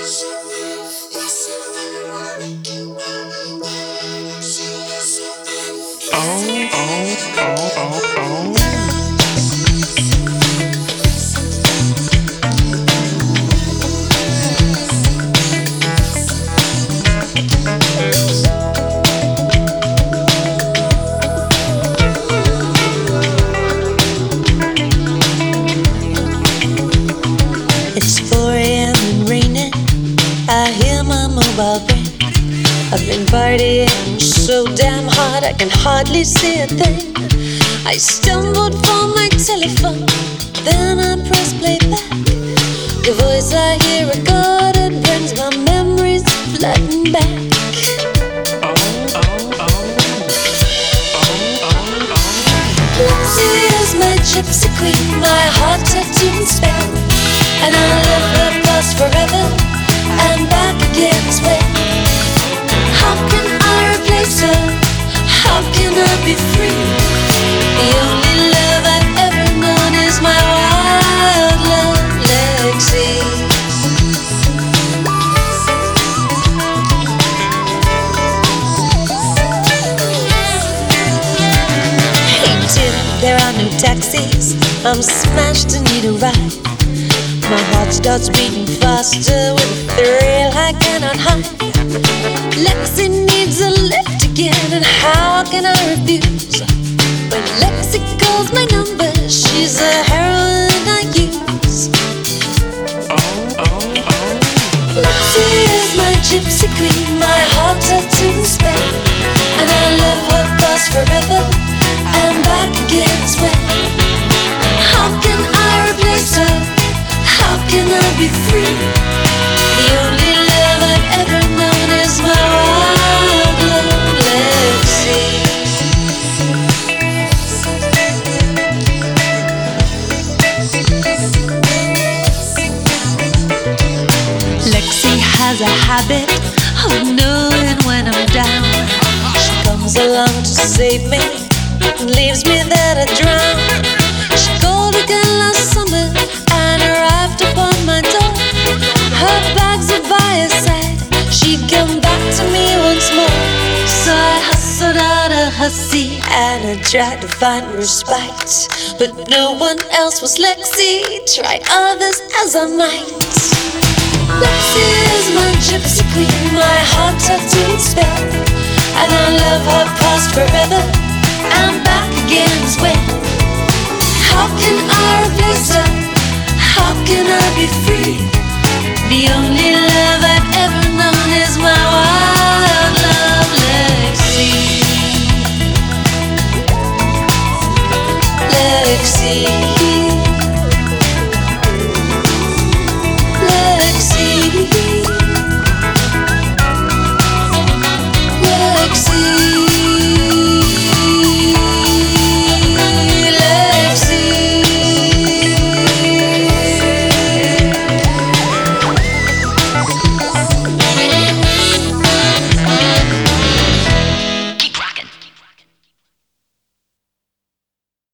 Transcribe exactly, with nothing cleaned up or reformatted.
Oh, oh, oh, oh, oh. It's four a.m. and raining. I hear my mobile ring. I've been partying so damn hard I can hardly see a thing. I stumbled for my telephone, then I press play back. The voice I hear recorded brings my memories flooding back. Lexi is my gypsy queen, my heart tattooed and spell. And I love her past forever and back again as well. How can I replace her? How can I be free? The only love I've ever known is my wild love, Lexi. Hey Tim, there are no taxis. I'm smashed and need a ride. My heart starts beating faster with a thrill I cannot hide. Lexi needs a lift again, and how can I refuse? When Lexi calls my number, she's a heroine I use. Lexi is my gypsy queen, my heart tattooed and spell. And I love her past forever and back again as well. How can I replace her? How can I be free? The only love I've ever known is my wild love, Lexi. Lexi has a habit of knowing when I'm down. She comes along to save me and leaves me there to drown. She called again last summer and arrived upon my door. Her bags are by her side. She'd come back to me once more. So I hustled out of her seat and I tried to find respite, but no one else was Lexi. Try others as I might. Lexi is my gypsy queen, my heart tattooed spell. And I love her past forever and back again as well. How can I replace her? How can I be free? The only